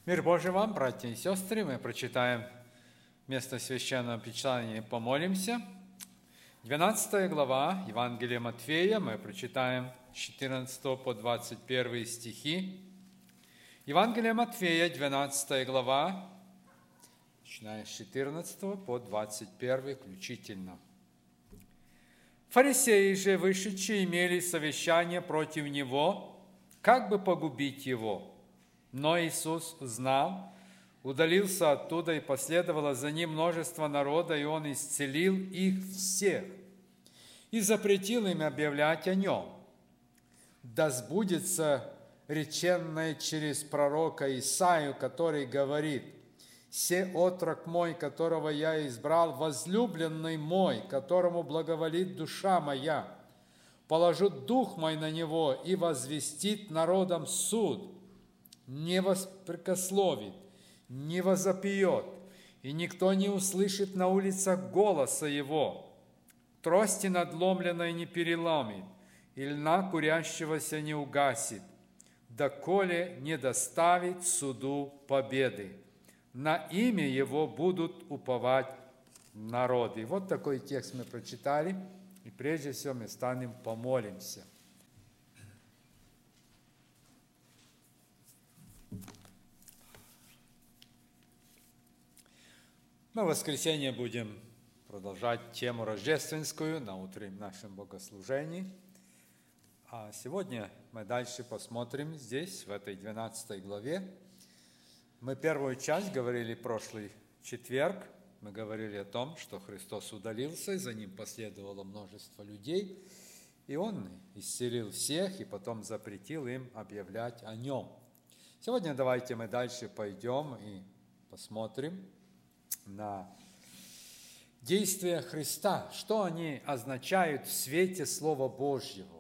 Мир Божий вам, братья и сестры. Мы прочитаем место Священного Писания и помолимся. 12 глава Евангелия Матфея. Мы прочитаем с 14 по 21 стихи. Евангелие Матфея, 12 глава, начиная с 14 по 21 включительно. Фарисеи же, вышедшие, имели совещание против Него, как бы погубить Его. Но Иисус узнал, удалился оттуда, и последовало за Ним множество народа, и Он исцелил их всех и запретил им объявлять о Нем. Да сбудется реченное через пророка Исаию, который говорит: «Се отрок мой, которого я избрал, возлюбленный мой, которому благоволит душа моя. Положу дух мой на него и возвестит народам суд. Не воспрекословит, не возопьет, и никто не услышит на улицах голоса его. Трости надломленной не переломит, и льна курящегося не угасит, доколе не доставит суду победы. На имя его будут уповать народы». Вот такой текст мы прочитали, и прежде всего мы станем помолимся. Мы в воскресенье будем продолжать тему рождественскую на утреннем нашем богослужении. А сегодня мы дальше посмотрим здесь, в этой 12 главе. Мы первую часть говорили прошлый четверг. Мы говорили о том, что Христос удалился, и за Ним последовало множество людей. И Он исцелил всех, и потом запретил им объявлять о Нем. Сегодня давайте мы дальше пойдем и посмотрим на действия Христа, что они означают в свете Слова Божьего.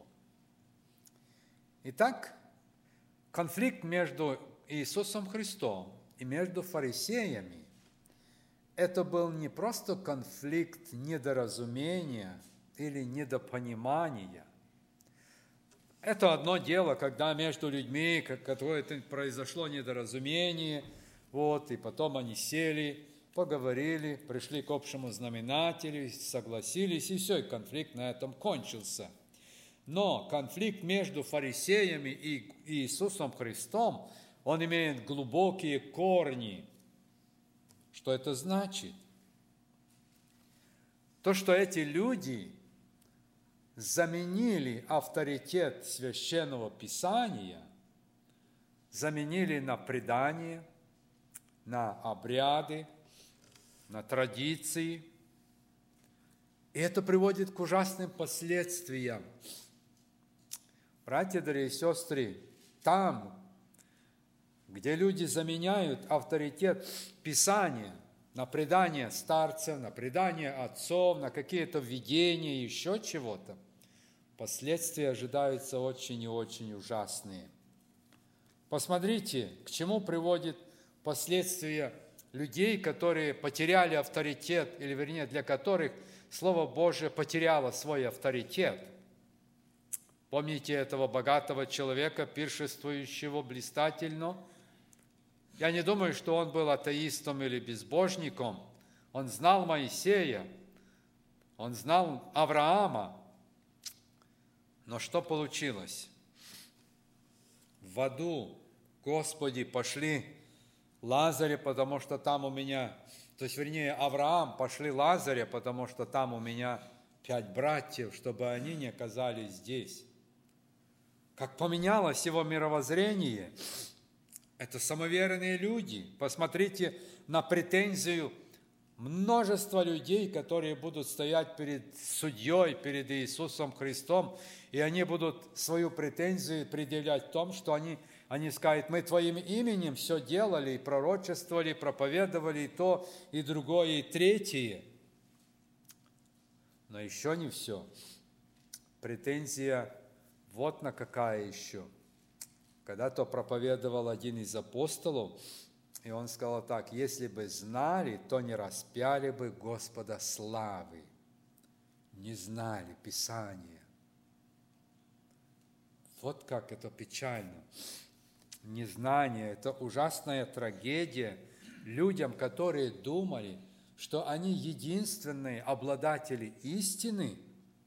Итак, конфликт между Иисусом Христом и между фарисеями – это был не просто конфликт недоразумения или недопонимания. Это одно дело, когда между людьми какое-то произошло недоразумение, и потом они сели, поговорили, пришли к общему знаменателю, согласились, и все, и конфликт на этом кончился. Но конфликт между фарисеями и Иисусом Христом, он имеет глубокие корни. Что это значит? То, что эти люди заменили авторитет Священного Писания, заменили на предание, на обряды, на традиции. И это приводит к ужасным последствиям. Братья, дорогие сестры, там, где люди заменяют авторитет Писания на предание старцев, на предание отцов, на какие-то видения, еще чего-то, последствия ожидаются очень и очень ужасные. Посмотрите, к чему приводит последствия людей, которые потеряли авторитет, или вернее, для которых Слово Божие потеряло свой авторитет. Помните этого богатого человека, пиршествующего блистательно? Я не думаю, что он был атеистом или безбожником. Он знал Моисея, он знал Авраама. Но что получилось? В аду, Господи, пошли Лазаря, потому что там у меня, Авраам, пошли Лазаря, потому что там у меня 5 братьев, чтобы они не оказались здесь. Как поменялось его мировоззрение. Это самоверные люди. Посмотрите на претензию множества людей, которые будут стоять перед судьей, перед Иисусом Христом, и они будут свою претензию предъявлять в том, что они скажут: мы Твоим именем все делали, и пророчествовали, и проповедовали, и то, и другое, и третье. Но еще не все. Претензия вот на какая еще. Когда-то проповедовал один из апостолов, и он сказал так: если бы знали, то не распяли бы Господа славы. Не знали Писания. Вот как это печально. незнание, это ужасная трагедия людям, которые думали, что они единственные обладатели истины,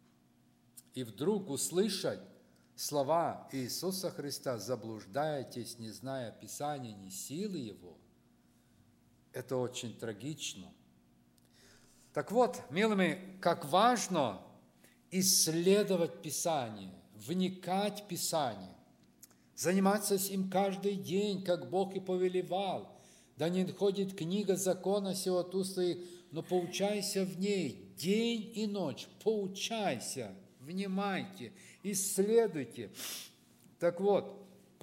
и вдруг услышать слова Иисуса Христа: «Заблуждаетесь, не зная Писания, ни силы Его», это очень трагично. Так вот, милые, как важно исследовать Писание, вникать в Писание, заниматься им каждый день, как Бог и повелевал. Да не ходит книга закона сего от уст твоих, но поучайся в ней день и ночь, поучайся, внимайте, исследуйте. Так вот,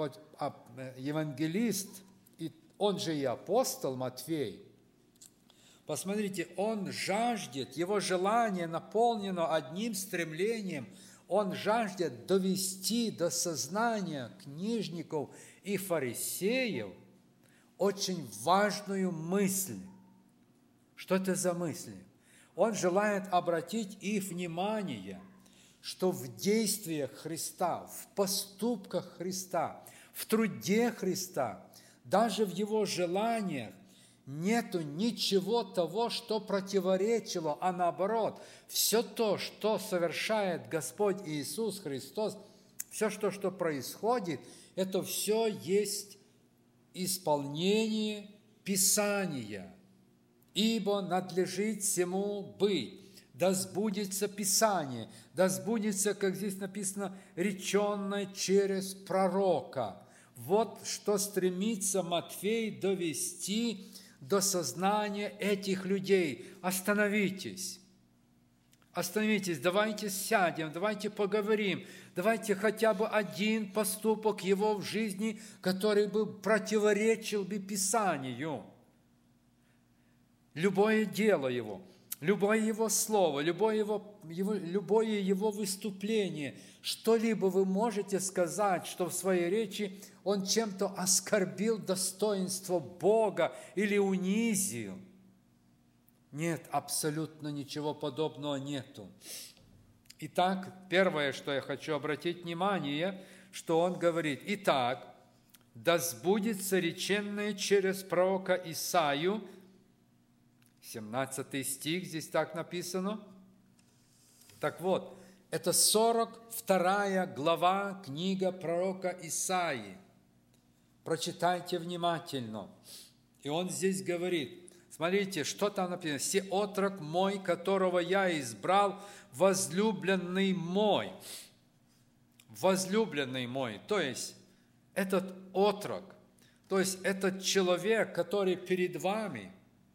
евангелист, он же и апостол Матфей, посмотрите, он жаждет, его желание наполнено одним стремлением, он жаждет довести до сознания книжников и фарисеев очень важную мысль. Что это за мысль? Он желает обратить их внимание, что в действиях Христа, в поступках Христа, в труде Христа, даже в Его желаниях нету ничего того, что противоречило, а наоборот, все то, что совершает Господь Иисус Христос, все, что происходит, это все есть исполнение Писания. «Ибо надлежит всему быть, да сбудется Писание, да сбудется, как здесь написано, реченное через пророка». Вот что стремится Матфей довести до сознания этих людей. Остановитесь. Остановитесь, давайте сядем, давайте поговорим, давайте хотя бы один поступок его в жизни, который бы противоречил бы Писанию. Любое дело его, любое его слово, любое его выступление, что-либо вы можете сказать, что в своей речи он чем-то оскорбил достоинство Бога или унизил. Нет, абсолютно ничего подобного нету. Итак, первое, что я хочу обратить внимание, что он говорит: «Итак, да сбудется реченное через пророка Исаию». 17 стих, здесь так написано. Так вот, это 42 глава книга пророка Исаии. Прочитайте внимательно. И он здесь говорит, смотрите, что там написано: «Се отрок мой, которого я избрал, возлюбленный мой». Возлюбленный мой, то есть этот отрок, то есть этот человек, который перед вами,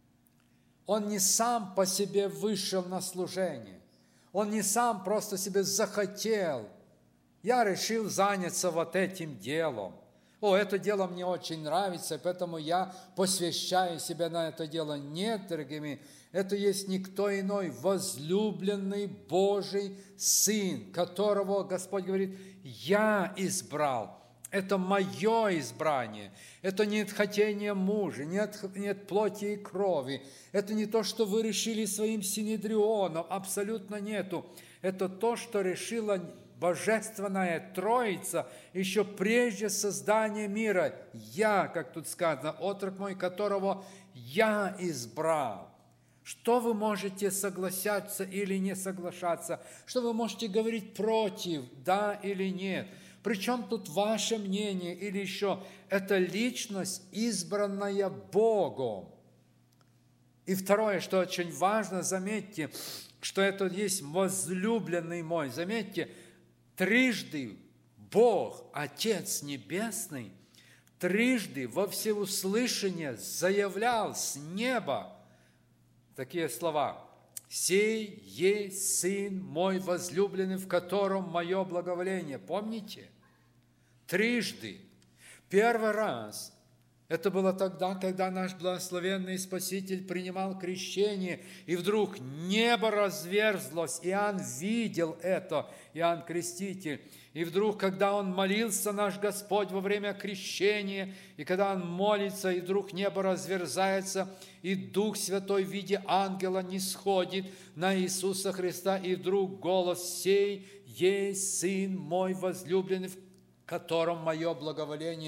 он не сам по себе вышел на служение. Он не сам просто себе захотел. Я решил заняться вот этим делом. Это дело мне очень нравится, поэтому я посвящаю себя на это дело. Нет, дорогие мои, это есть никто иной, возлюбленный Божий Сын, которого Господь говорит: я избрал. Это мое избрание. Это не хотение мужа, нет плоти и крови. Это не то, что вы решили своим синедрионом. Абсолютно нету. Это то, что решила Божественная Троица еще прежде создания мира. Я, как тут сказано, отрок мой, которого я избрал. Что вы можете соглашаться или не соглашаться? Что вы можете говорить против, да или нет? Причем тут ваше мнение или еще это личность, избранная Богом. И второе, что очень важно, заметьте, что это есть возлюбленный мой. Заметьте, трижды Бог, Отец Небесный, трижды во всеуслышание заявлял с неба такие слова: «Сей есть Сын мой возлюбленный, в котором мое благоволение». Помните? Трижды. Первый раз это было тогда, когда наш благословенный Спаситель принимал крещение, и вдруг небо разверзлось, Иоанн видел это, Иоанн Креститель. И вдруг, когда он молился, наш Господь, во время крещения, и когда он молится, и вдруг небо разверзается, и Дух Святой в виде ангела нисходит на Иисуса Христа, и вдруг голос: «Сей есть Сын мой возлюбленный, в котором мое благоволение».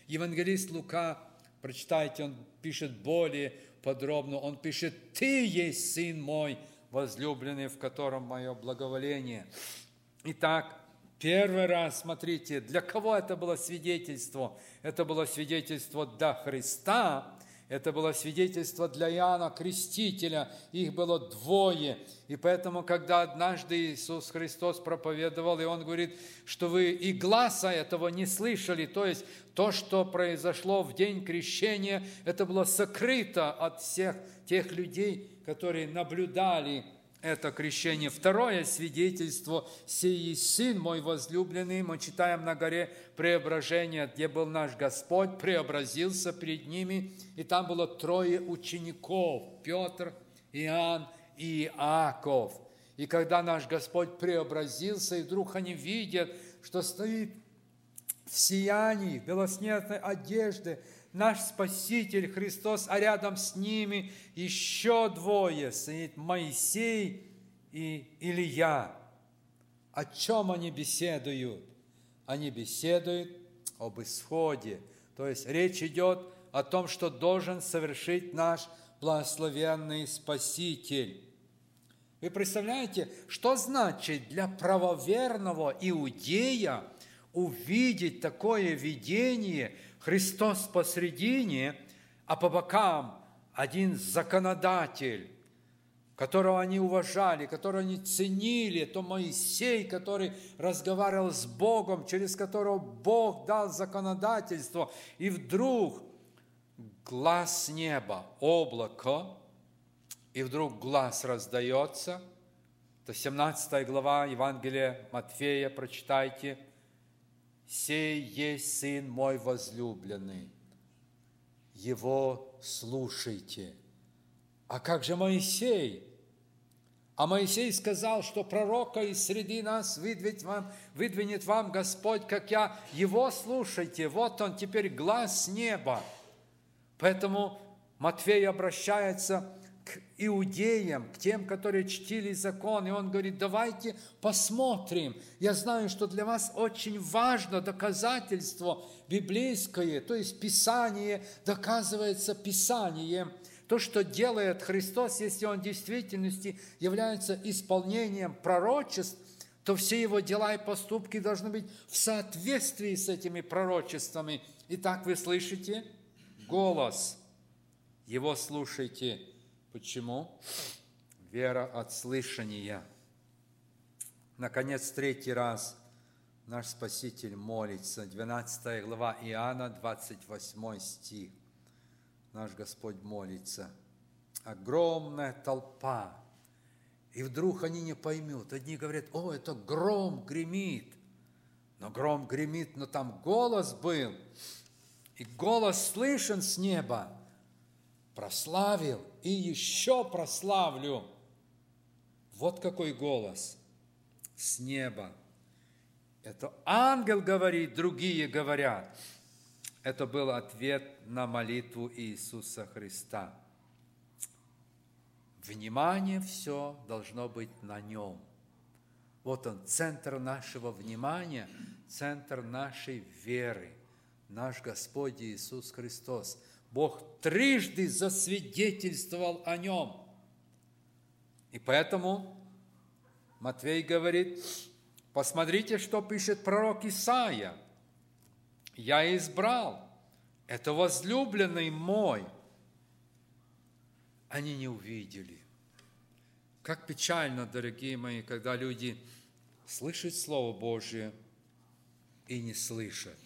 Евангелист Лука, прочитайте, он пишет более подробно, он пишет: «Ты есть Сын мой возлюбленный, в котором мое благоволение». Итак, первый раз, смотрите, для кого это было свидетельство? Это было свидетельство для Христа, это было свидетельство для Иоанна Крестителя, их было двое. И поэтому, когда однажды Иисус Христос проповедовал, и Он говорит, что вы и гласа этого не слышали, то есть то, что произошло в день крещения, это было сокрыто от всех тех людей, которые наблюдали это крещение. Второе свидетельство: «Сей есть Сын мой возлюбленный». Мы читаем на горе Преображения, где был наш Господь, преобразился перед ними, и там было трое учеников: Петр, Иоанн и Иаков. И когда наш Господь преобразился, и вдруг они видят, что стоит в сиянии белоснежной одежды наш Спаситель Христос, а рядом с ними еще двое, стоит Моисей и Илия. О чем они беседуют? Они беседуют об исходе. То есть речь идет о том, что должен совершить наш благословенный Спаситель. Вы представляете, что значит для правоверного иудея увидеть такое видение: Христос посредине, а по бокам один законодатель, которого они уважали, которого они ценили, это Моисей, который разговаривал с Богом, через которого Бог дал законодательство, и вдруг глас неба, облако, и вдруг глас раздается. Это 17 глава Евангелия Матфея, прочитайте: «Сей есть Сын мой возлюбленный, Его слушайте». А как же Моисей? А Моисей сказал, что пророка из среди нас выдвинет вам Господь, как я, Его слушайте. Вот он теперь глас неба. Поэтому Матфей обращается к иудеям, к тем, которые чтили закон, и он говорит: давайте посмотрим. Я знаю, что для вас очень важно доказательство библейское, то есть Писание доказывается Писанием. То, что делает Христос, если Он в действительности является исполнением пророчеств, то все Его дела и поступки должны быть в соответствии с этими пророчествами. Итак, вы слышите голос, Его слушайте. Почему? Вера от слышания. Наконец, третий раз наш Спаситель молится. 12 глава Иоанна, 28 стих. Наш Господь молится. Огромная толпа. И вдруг они не поймут. Одни говорят: о, это гром гремит. Но гром гремит, но там голос был. И голос слышен с неба. Прославил и еще прославлю. Вот какой голос с неба. Это ангел говорит, другие говорят. Это был ответ на молитву Иисуса Христа. Внимание все должно быть на Нем. Вот Он, центр нашего внимания, центр нашей веры. Наш Господь Иисус Христос. Бог трижды засвидетельствовал о Нем. И поэтому Матфей говорит: посмотрите, что пишет пророк Исаия. «Я избрал, это возлюбленный мой». Они не увидели. Как печально, дорогие мои, когда люди слышат Слово Божие и не слышат.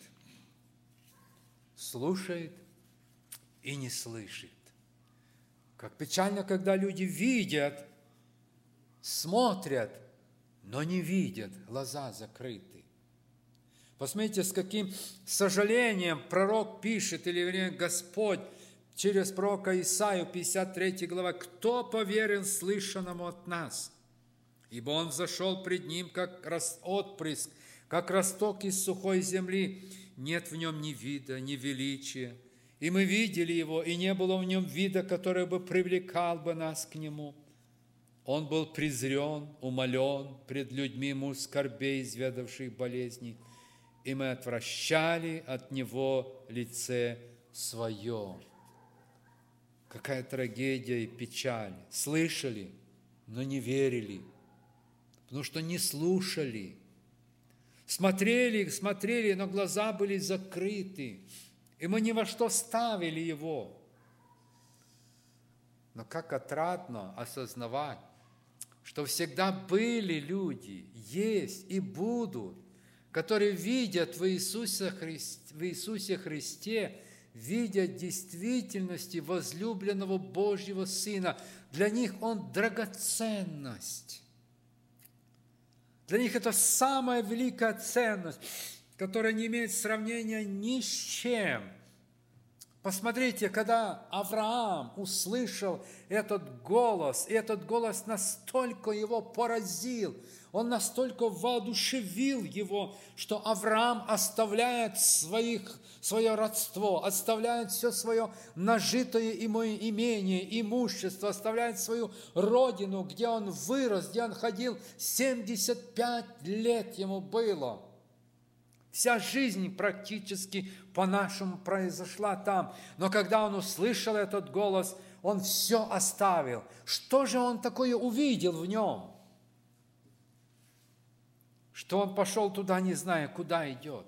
Слушает и не слышит. Как печально, когда люди видят, смотрят, но не видят, глаза закрыты. Посмотрите, с каким сожалением пророк пишет, или вернее Господь через пророка Исаию, 53 глава: «Кто поверил слышанному от нас? Ибо он зашел пред ним, как отпрыск, как росток из сухой земли. Нет в нем ни вида, ни величия. И мы видели его, и не было в нем вида, который бы привлекал бы нас к нему. Он был презрен, умолен пред людьми, муж скорбей, изведавших болезней, и мы отвращали от него лице свое. Какая трагедия и печаль. Слышали, но не верили, потому что не слушали. Смотрели, но глаза были закрыты, и мы ни во что ставили его. Но как отрадно осознавать, что всегда были люди, есть и будут, которые видят в Иисусе Христе, видят действительности возлюбленного Божьего Сына. Для них Он драгоценность. Для них это самая великая ценность, которая не имеет сравнения ни с чем. Посмотрите, когда Авраам услышал этот голос, и этот голос настолько его поразил, он настолько воодушевил его, что Авраам оставляет свое родство, оставляет все свое нажитое имение, имущество, оставляет свою родину, где он вырос, где он ходил, 75 лет ему было. Вся жизнь практически по-нашему произошла там. Но когда он услышал этот голос, он все оставил. Что же он такое увидел в нем? Что он пошел туда, не зная, куда идет.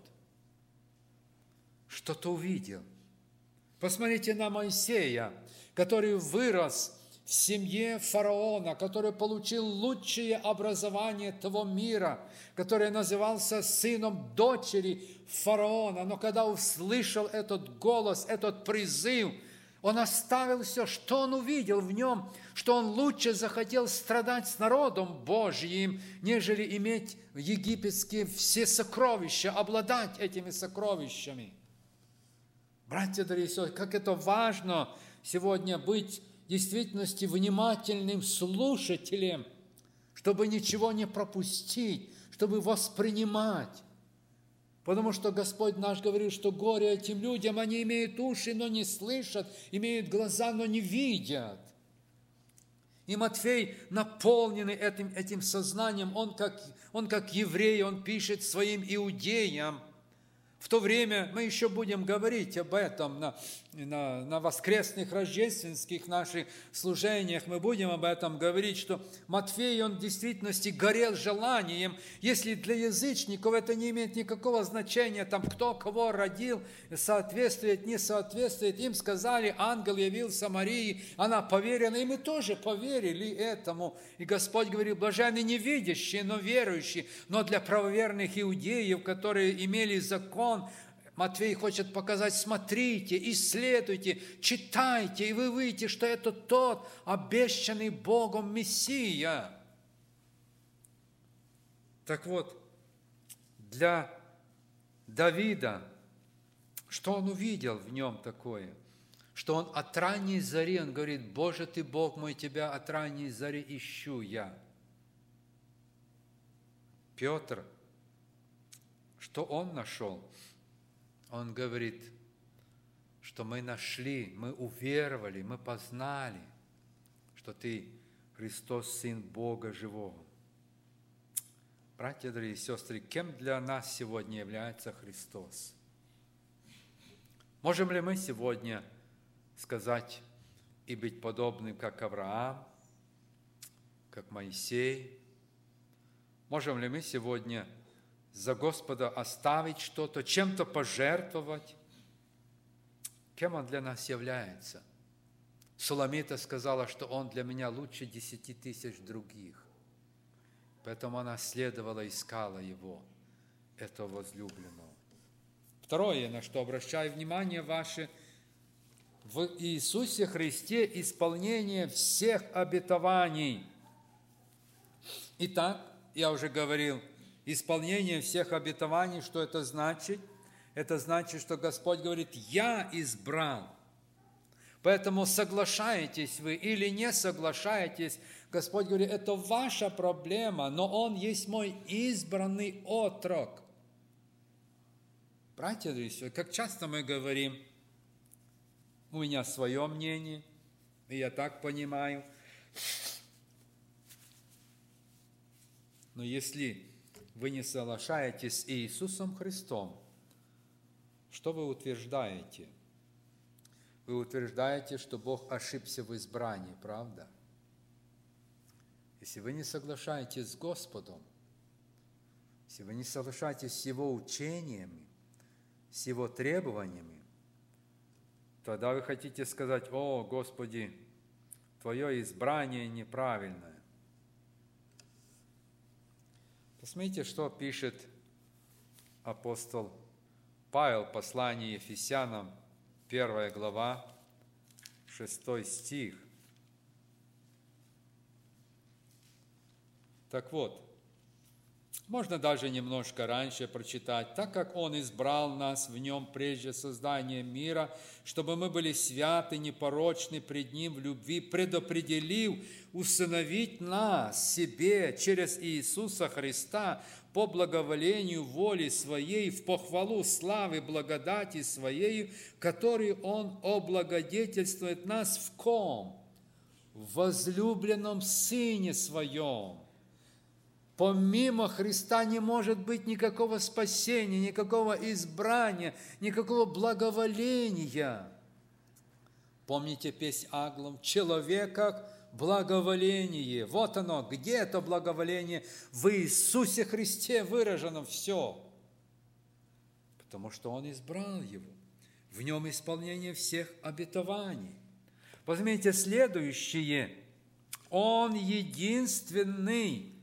Что-то увидел. Посмотрите на Моисея, который вырос в семье фараона, который получил лучшее образование того мира, который назывался сыном дочери фараона. Но когда услышал этот голос, этот призыв, он оставил все, что он увидел в нем, что он лучше захотел страдать с народом Божьим, нежели иметь египетские все сокровища, обладать этими сокровищами. Братья, дорогие сестры, как это важно сегодня быть в действительности внимательным слушателем, чтобы ничего не пропустить, чтобы воспринимать. Потому что Господь наш говорил, что горе этим людям, они имеют уши, но не слышат, имеют глаза, но не видят. И Матфей, наполненный этим сознанием, он как еврей, он пишет своим иудеям. В то время мы еще будем говорить об этом на воскресных, рождественских наших служениях. Мы будем об этом говорить, что Матфей, он в действительности горел желанием. Если для язычников это не имеет никакого значения, там кто кого родил, соответствует, не соответствует, им сказали, ангел явился Марии, она поверила, и мы тоже поверили этому. И Господь говорит, блаженны не видящие, но верующие. Но для правоверных иудеев, которые имели закон, Матфей хочет показать, смотрите, исследуйте, читайте, и вы увидите, что это тот обещанный Богом Мессия. Так вот, для Давида, что он увидел в нем такое? Что он от ранней зари, он говорит, Боже, Ты Бог мой, Тебя от ранней зари ищу я. Петр, что он нашел? Он говорит, что мы нашли, мы уверовали, мы познали, что Ты Христос, Сын Бога Живого. Братья, дорогие сестры, кем для нас сегодня является Христос? Можем ли мы сегодня сказать и быть подобным, как Авраам, как Моисей? Можем ли мы сегодня за Господа оставить что-то, чем-то пожертвовать? Кем Он для нас является? Суламита сказала, что Он для меня лучше 10 тысяч других. Поэтому она следовала, искала Его, этого возлюбленного. Второе, на что обращаю внимание ваше, в Иисусе Христе исполнение всех обетований. Итак, я уже говорил, исполнение всех обетований, что это значит? Это значит, что Господь говорит, я избрал. Поэтому соглашаетесь вы или не соглашаетесь, Господь говорит, это ваша проблема, но Он есть мой избранный отрок. Братья и сестры, как часто мы говорим, у меня свое мнение, и я так понимаю. Но если вы не соглашаетесь с Иисусом Христом, что вы утверждаете? Вы утверждаете, что Бог ошибся в избрании, правда? Если вы не соглашаетесь с Господом, если вы не соглашаетесь с Его учениями, с Его требованиями, тогда вы хотите сказать: «О, Господи, Твое избрание неправильное». Посмотрите, что пишет апостол Павел в послании Ефесянам, 1 глава, 6 стих. Так вот, можно даже немножко раньше прочитать. «Так как Он избрал нас в Нем прежде создания мира, чтобы мы были святы, непорочны пред Ним в любви, предопределив усыновить нас себе через Иисуса Христа по благоволению воли Своей, в похвалу славы благодати Своей, которой Он облагодетельствует нас в ком? В возлюбленном Сыне Своем». Помимо Христа не может быть никакого спасения, никакого избрания, никакого благоволения. Помните песнь Аглом? «В человеках благоволение». Вот оно, где это благоволение? В Иисусе Христе выражено все. Потому что Он избрал его. В Нем исполнение всех обетований. Возьмите следующее. Он единственная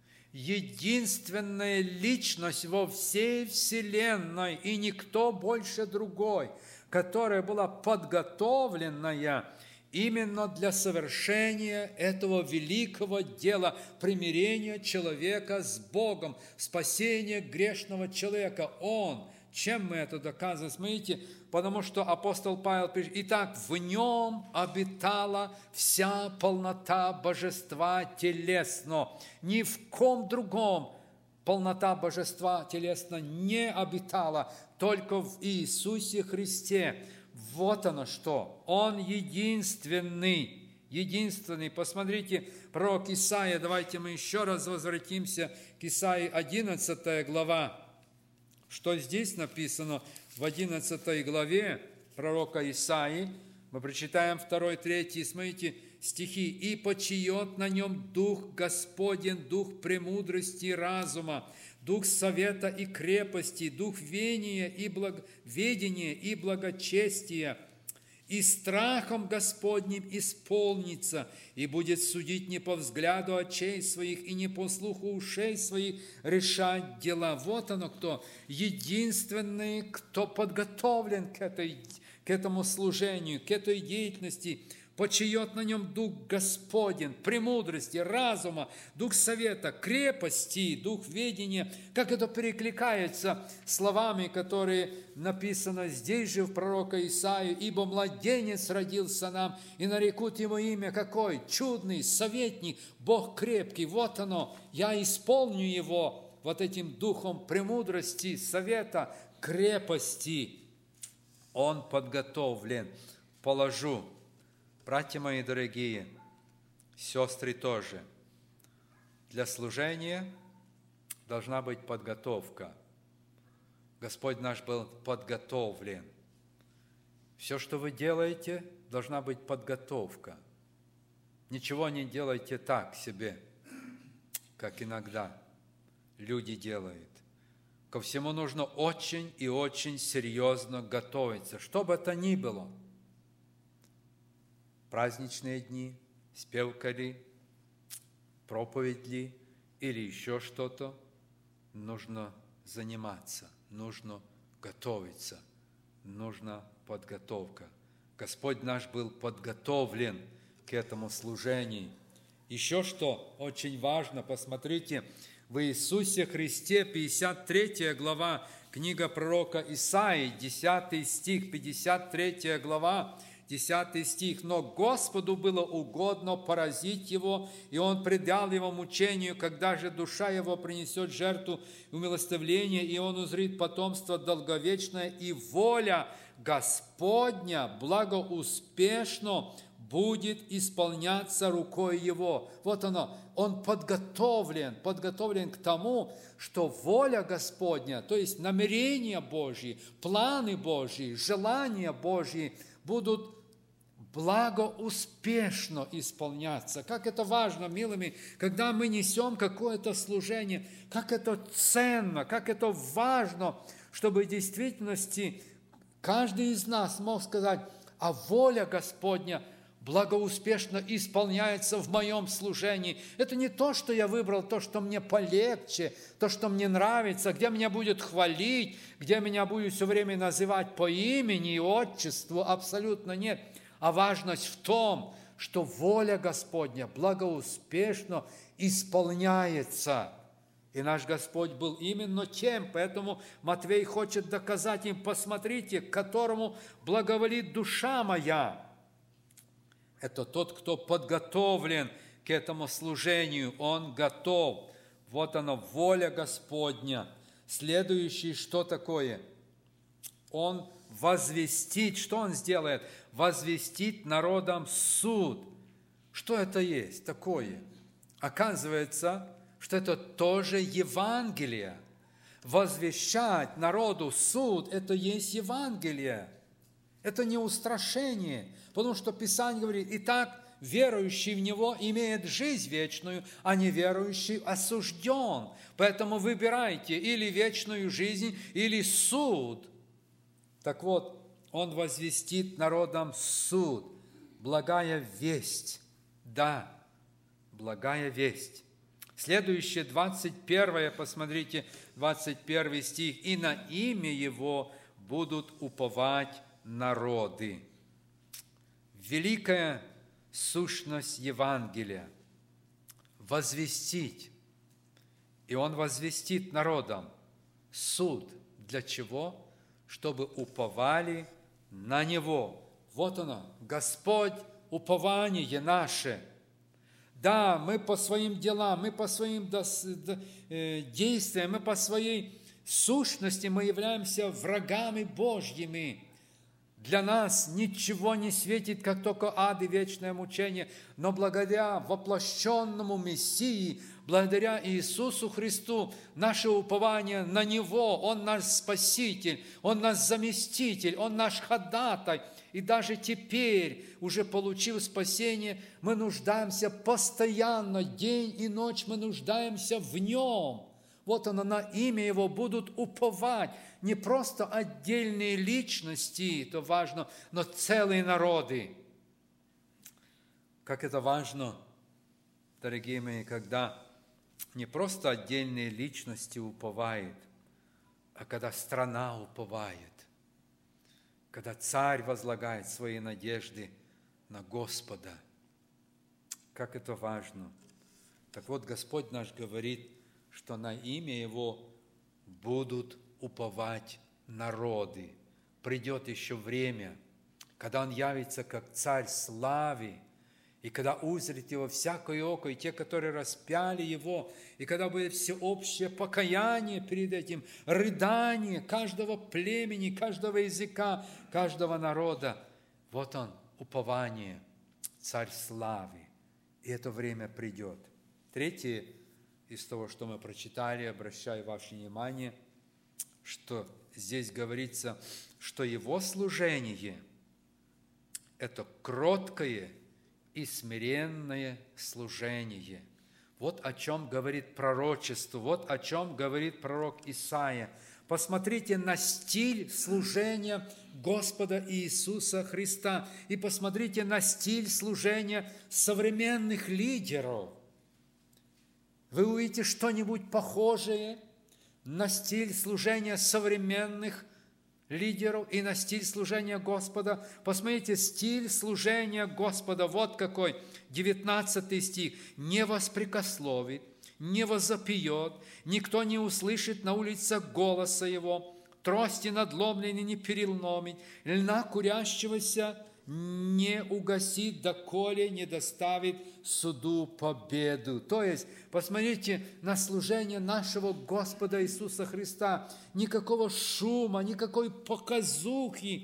личность во всей вселенной, и никто больше другой, которая была подготовленная именно для совершения этого великого дела примирения человека с Богом, спасения грешного человека. Он. Чем мы это доказываем? Смотрите, потому что апостол Павел пишет: «Итак, в Нем обитала вся полнота Божества телесно». Ни в ком другом полнота Божества телесно не обитала, только в Иисусе Христе. Вот оно что. Он единственный. Посмотрите, пророк Исаия, давайте мы еще раз возвратимся к Исаии, 11 глава. Что здесь написано в 11 главе пророка Исаии? Мы прочитаем 2, 3, смотрите, стихи. «И почиет на нем Дух Господень, Дух премудрости и разума, Дух совета и крепости, Дух ведения и благочестия, и страхом Господним исполнится, и будет судить не по взгляду очей своих и не по слуху ушей своих решать дела». Вот оно кто. Единственный, кто подготовлен к этому служению, к этой деятельности. Почиет на нем Дух Господень, премудрости, разума, Дух совета, крепости, Дух ведения. Как это перекликается словами, которые написано здесь же в пророка Исаию: «Ибо младенец родился нам, и нарекут его имя какой? Чудный, советник, Бог крепкий». Вот оно, я исполню его вот этим духом премудрости, совета, крепости. Он подготовлен. Положу. Братья мои дорогие, сестры тоже, для служения должна быть подготовка. Господь наш был подготовлен. Все, что вы делаете, должна быть подготовка. Ничего не делайте так себе, как иногда люди делают. Ко всему нужно очень и очень серьезно готовиться, что бы это ни было. Праздничные дни, спевка ли, проповедь ли, или еще что-то, нужно заниматься, нужно готовиться, нужна подготовка. Господь наш был подготовлен к этому служению. Еще что очень важно, посмотрите, в Иисусе Христе, 53 глава, книга пророка Исаии, 10 стих, 53 глава, 10 стих. «Но Господу было угодно поразить его, и Он предал его мучению, когда же душа его принесет жертву умилостивления, и он узрит потомство долговечное, и воля Господня благоуспешно будет исполняться рукой Его. Вот оно, он подготовлен к тому, что воля Господня, то есть намерения Божьи, планы Божьи, желания Божьи будут благоуспешно исполняться. Как это важно, милыми, когда мы несем какое-то служение, как это ценно, как это важно, чтобы в действительности каждый из нас мог сказать: а воля Господня благоуспешно исполняется в моем служении. Это не то, что я выбрал, то, что мне полегче, то, что мне нравится, где меня будут хвалить, где меня будут все время называть по имени и отчеству. Абсолютно нет. А важность в том, что воля Господня благоуспешно исполняется. И наш Господь был именно тем, поэтому Матвей хочет доказать им: посмотрите, к которому благоволит душа моя. Это тот, кто подготовлен к этому служению, он готов. Вот оно, воля Господня. Следующий, что такое? Он возвестит, что он сделает? Возвестит народам суд. Что это есть такое? Оказывается, что это тоже Евангелие. Возвещать народу суд – это есть Евангелие. Это не устрашение, потому что Писание говорит: итак, верующий в Него имеет жизнь вечную, а неверующий осужден. Поэтому выбирайте или вечную жизнь, или суд. Так вот, Он возвестит народам суд. Благая весть. Да, благая весть. Следующее, 21, посмотрите, 21 стих. «И на имя Его будут уповать народы». Великая сущность Евангелия – возвестить. И Он возвестит народам суд. Для чего? Чтобы уповали на Него. Вот оно, Господь, упование наше. Да, мы по своим делам, мы по своим действиям, мы по своей сущности мы являемся врагами Божьими. Для нас ничего не светит, как только ад и вечное мучение, но благодаря воплощенному Мессии, благодаря Иисусу Христу, наше упование на Него, Он наш Спаситель, Он наш Заместитель, Он наш Ходатай. И даже теперь, уже получив спасение, мы нуждаемся постоянно, день и ночь мы нуждаемся в Нем. Вот оно, на имя Его будут уповать не просто отдельные личности, это важно, но целые народы. Как это важно, дорогие мои, когда не просто отдельные личности уповают, а когда страна уповает, когда царь возлагает свои надежды на Господа. Как это важно. Так вот, Господь наш говорит, что на имя Его будут уповать народы. Придет еще время, когда Он явится как Царь славы, и когда узрит Его всякое око, и те, которые распяли Его, и когда будет всеобщее покаяние перед этим, рыдание каждого племени, каждого языка, каждого народа. Вот Он, упование, Царь славы. И это время придет. Третье из того, что мы прочитали, обращаю ваше внимание, что здесь говорится, что Его служение – это кроткое и смиренное служение. Вот о чем говорит пророчество, вот о чем говорит пророк Исаия. Посмотрите на стиль служения Господа Иисуса Христа и посмотрите на стиль служения современных лидеров. Вы увидите что-нибудь похожее на стиль служения современных лидеров и на стиль служения Господа? Посмотрите, стиль служения Господа, вот какой, 19 стих. «Не воспрекословит, не возопьет, никто не услышит на улицах голоса Его, трости надломленной не переломит, льна курящегося не угасит, доколе не доставит суду победу». То есть, посмотрите на служение нашего Господа Иисуса Христа. Никакого шума, никакой показухи,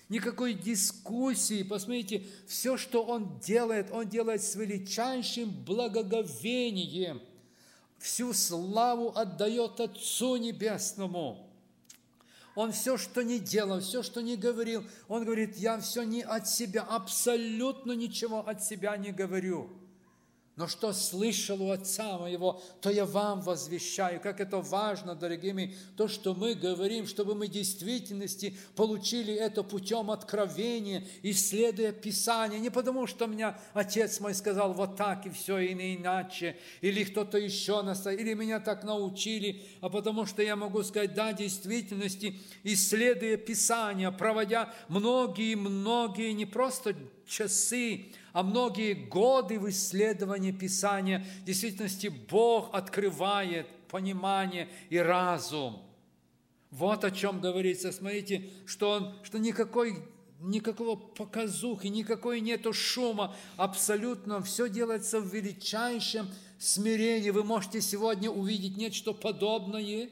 никакой дискуссии. Посмотрите, все, что он делает с величайшим благоговением. Всю славу отдает Отцу Небесному. Он все, что не делал, все, что не говорил, он говорит, я все не от себя, абсолютно ничего от себя не говорю. Но что слышал у Отца моего, то я вам возвещаю. Как это важно, дорогие мои, то, что мы говорим, чтобы мы в действительности получили это путем откровения, исследуя Писание. Не потому, что меня Отец мой сказал вот так и все, и не иначе, или кто-то еще настоял, или меня так научили, а потому что я могу сказать, да, в действительности, исследуя Писание, проводя многие не просто часы, а многие годы в исследовании Писания, в действительности Бог открывает понимание и разум. Вот о чем говорится. Смотрите, что никакого показухи, никакой нету шума. Абсолютно все делается в величайшем смирении. Вы можете сегодня увидеть нечто подобное.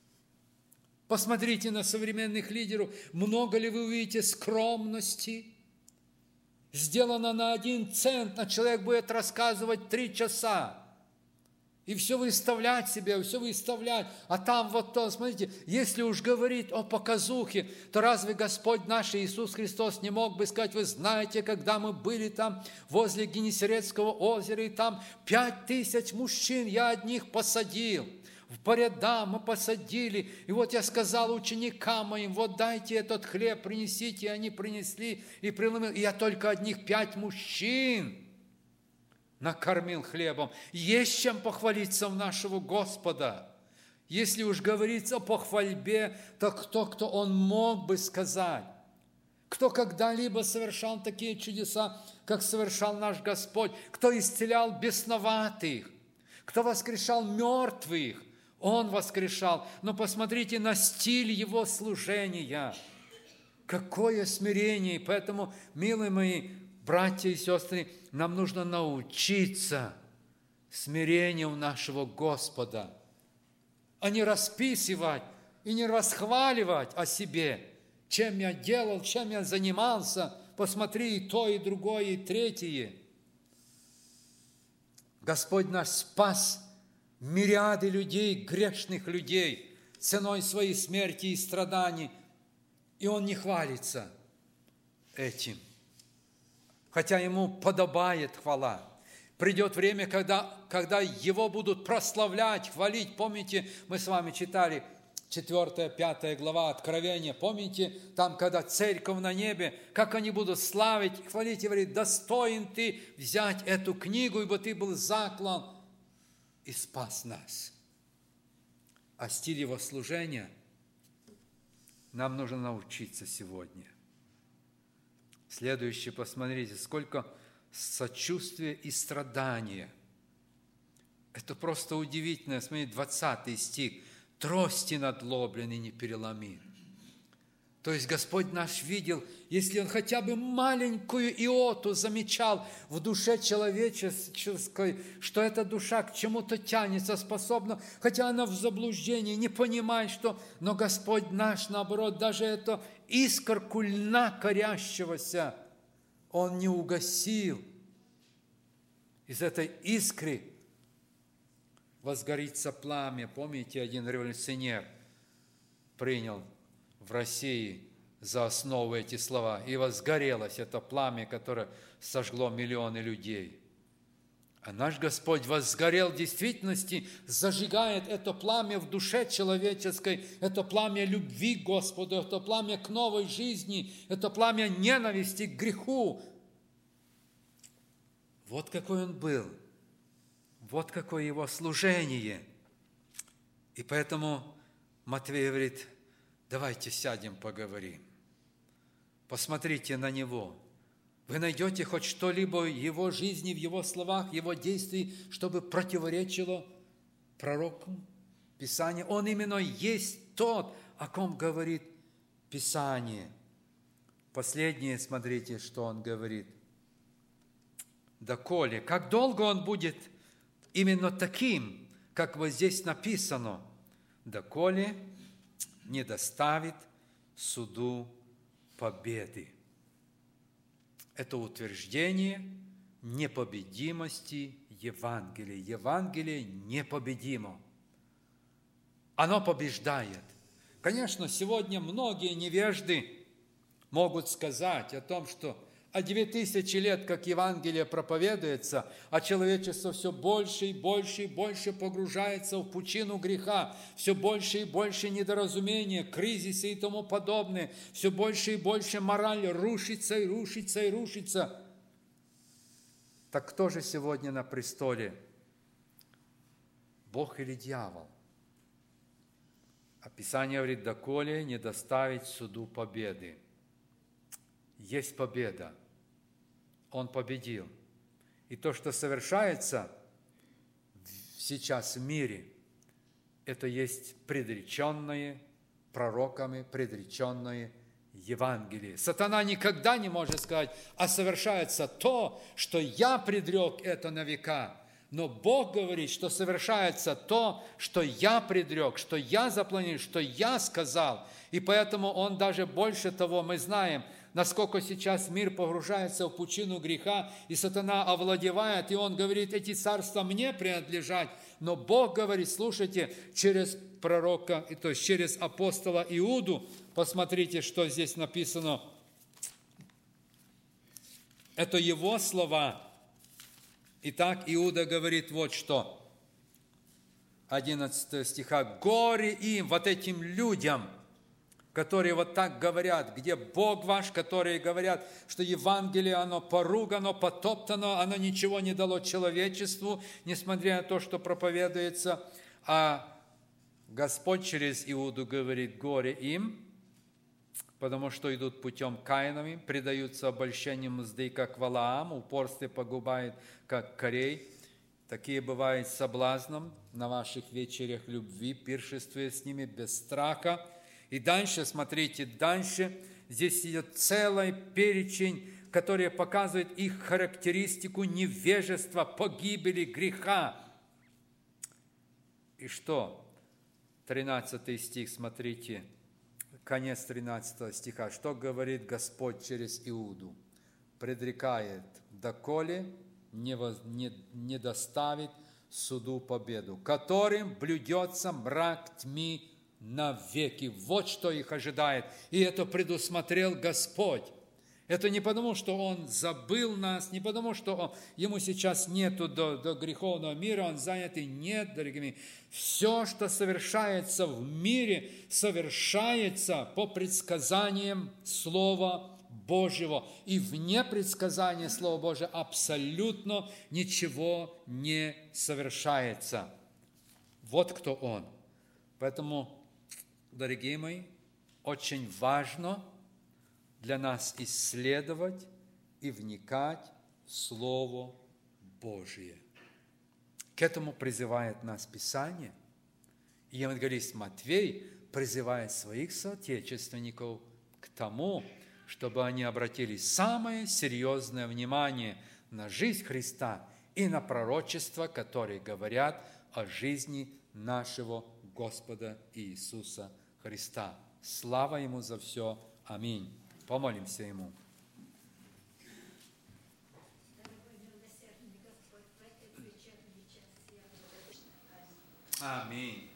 Посмотрите на современных лидеров. Много ли вы увидите скромности? Сделано на 1 цент, а человек будет рассказывать 3 часа. И все выставлять себе, все выставлять. А там вот то, смотрите, если уж говорить о показухе, то разве Господь наш Иисус Христос не мог бы сказать, вы знаете, когда мы были там возле Генесарецкого озера, и там 5000 мужчин я одних посадил. По рядам мы посадили, и вот я сказал ученикам моим, вот дайте этот хлеб, принесите, и они принесли, и преломил, и я только одних 5 мужчин накормил хлебом. Есть чем похвалиться у нашего Господа. Если уж говорится о похвальбе, то кто он мог бы сказать? Кто когда-либо совершал такие чудеса, как совершал наш Господь? Кто исцелял бесноватых? Кто воскрешал мертвых? Он воскрешал. Но посмотрите на стиль Его служения. Какое смирение. Поэтому, милые мои братья и сестры, нам нужно научиться смирению нашего Господа, а не расписывать и не расхваливать о себе, чем я делал, чем я занимался. Посмотри, и то, и другое, и третье. Господь наш спас мириады людей, грешных людей, ценой своей смерти и страданий, и Он не хвалится этим, хотя Ему подобает хвала. Придет время, когда Его будут прославлять, хвалить. Помните, мы с вами читали 4-5 глава Откровения. Помните, там, когда церковь на небе, как они будут славить, хвалить и говорить, достоин ты взять эту книгу, ибо ты был заклан и спас нас. А стиль Его служения нам нужно научиться сегодня. Следующее, посмотрите, сколько сочувствия и страдания. Это просто удивительно. Смотрите, 20 стих. Трости надлоблены не переломи. То есть Господь наш видел, если Он хотя бы маленькую иоту замечал в душе человеческой, что эта душа к чему-то тянется, способна, хотя она в заблуждении, не понимает, что... Но Господь наш, наоборот, даже эту искорку льна корящегося Он не угасил. Из этой искры возгорится пламя. Помните, один революционер принял в России за основу эти слова. И возгорелось это пламя, которое сожгло миллионы людей. А наш Господь возгорел в действительности, зажигает это пламя в душе человеческой, это пламя любви к Господу, это пламя к новой жизни, это пламя ненависти к греху. Вот какой Он был, вот какое Его служение. И поэтому Матвей говорит, давайте сядем, поговорим. Посмотрите на Него. Вы найдете хоть что-либо в Его жизни, в Его словах, в Его действии, чтобы противоречило пророкам Писания. Он именно есть тот, о ком говорит Писание. Последнее, смотрите, что Он говорит. Доколе, как долго Он будет именно таким, как вот здесь написано, доколе не доставит суду победы. Это утверждение непобедимости Евангелия. Евангелие непобедимо. Оно побеждает. Конечно, сегодня многие невежды могут сказать о том, что 2000 лет, как Евангелие проповедуется, а человечество все больше и больше и больше погружается в пучину греха, все больше и больше недоразумения, кризисы и тому подобное, все больше и больше мораль рушится и рушится и рушится. Так кто же сегодня на престоле? Бог или дьявол? А Писание говорит, доколе не доставить суду победы. Есть победа. Он победил. И то, что совершается сейчас в мире, это есть предреченное пророками, предреченное Евангелие. Сатана никогда не может сказать, а совершается то, что я предрек это на века. Но Бог говорит, что совершается то, что я предрек, что я запланировал, что я сказал. И поэтому Он даже больше того, мы знаем, насколько сейчас мир погружается в пучину греха, и сатана овладевает, и он говорит, эти царства мне принадлежат. Но Бог говорит, слушайте, через пророка, то есть через апостола Иуду, посмотрите, что здесь написано. Это его слова. Итак, Иуда говорит вот что. 11 стиха. «Горе им, вот этим людям, которые вот так говорят, где Бог ваш, которые говорят, что Евангелие, оно поругано, потоптано, оно ничего не дало человечеству, несмотря на то, что проповедуется. А Господь через Иуду говорит, горе им, потому что идут путем Каиновым, предаются обольщению мзды, как Валаам, упорстве погубает, как Корей. Такие бывают соблазном на ваших вечерях любви, пиршествуя с ними без страха». И дальше, смотрите, дальше здесь идет целый перечень, который показывает их характеристику невежества, погибели, греха. И что? 13 стих, смотрите, конец 13 стиха. Что говорит Господь через Иуду? Предрекает, доколе не доставит суду победу, которым блюдется мрак тьмы навеки. Вот что их ожидает. И это предусмотрел Господь. Это не потому, что Он забыл нас, не потому, что Ему сейчас нету до греховного мира, Он занят, и нет, дорогие мои. Все, что совершается в мире, совершается по предсказаниям Слова Божьего. И вне предсказания Слова Божьего абсолютно ничего не совершается. Вот кто Он. Поэтому, дорогие мои, очень важно для нас исследовать и вникать в Слово Божие. К этому призывает нас Писание. И евангелист Матвей призывает своих соотечественников к тому, чтобы они обратили самое серьезное внимание на жизнь Христа и на пророчества, которые говорят о жизни нашего Господа Иисуса Христа. Слава Ему за все. Аминь. Помолимся Ему. Аминь.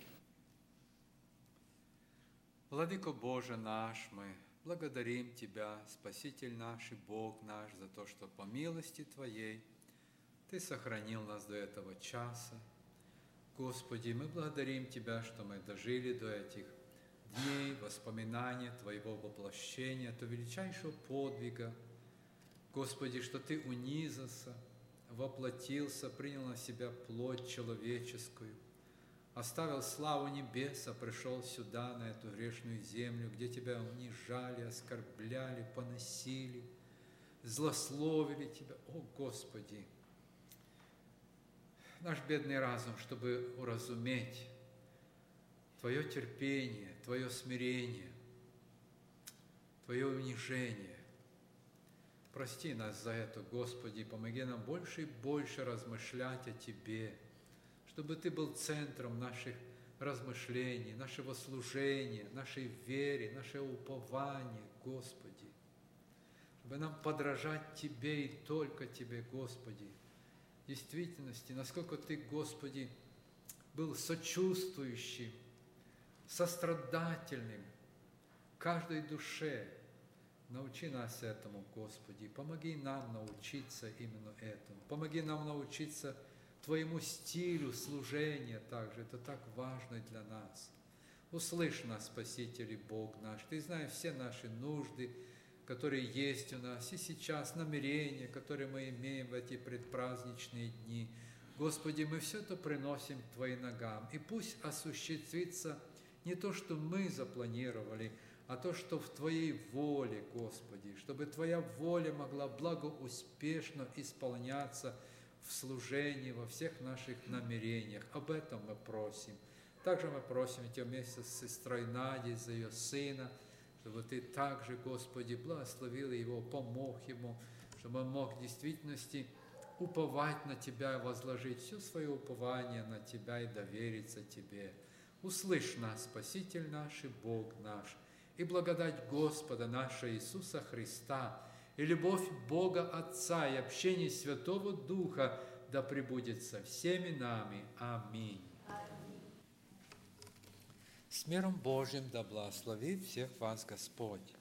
Владыко Боже наш, мы благодарим Тебя, Спаситель наш и Бог наш, за то, что по милости Твоей Ты сохранил нас до этого часа. Господи, мы благодарим Тебя, что мы дожили до этих дней воспоминания Твоего воплощения, этого величайшего подвига. Господи, что Ты унизился, воплотился, принял на себя плоть человеческую, оставил славу небеса, пришел сюда, на эту грешную землю, где Тебя унижали, оскорбляли, поносили, злословили Тебя. О, Господи! Наш бедный разум, чтобы уразуметь Твое терпение, Твое смирение, Твое унижение. Прости нас за это, Господи, помоги нам больше и больше размышлять о Тебе, чтобы Ты был центром наших размышлений, нашего служения, нашей веры, нашего упования, Господи. чтобы нам подражать Тебе и только Тебе, Господи. В действительности, насколько Ты, Господи, был сочувствующим, сострадательным каждой душе. Научи нас этому, Господи. Помоги нам научиться именно этому. Помоги нам научиться Твоему стилю служения также. Это так важно для нас. Услышь нас, Спаситель и Бог наш. Ты знаешь все наши нужды, которые есть у нас, и сейчас намерения, которые мы имеем в эти предпраздничные дни. Господи, мы все это приносим к Твоим ногам. И пусть осуществится не то, что мы запланировали, а то, что в Твоей воле, Господи, чтобы Твоя воля могла благоуспешно исполняться в служении, во всех наших намерениях. Об этом мы просим. Также мы просим Тебя вместе с сестрой Надей за ее сына, чтобы Ты также, Господи, благословил его, помог ему, чтобы он мог в действительности уповать на Тебя и возложить все свое упование на Тебя и довериться Тебе. Услышь нас, Спаситель наш и Бог наш, и благодать Господа нашего Иисуса Христа, и любовь Бога Отца, и общение Святого Духа да пребудет со всеми нами. Аминь. С миром Божьим да благословит всех вас Господь.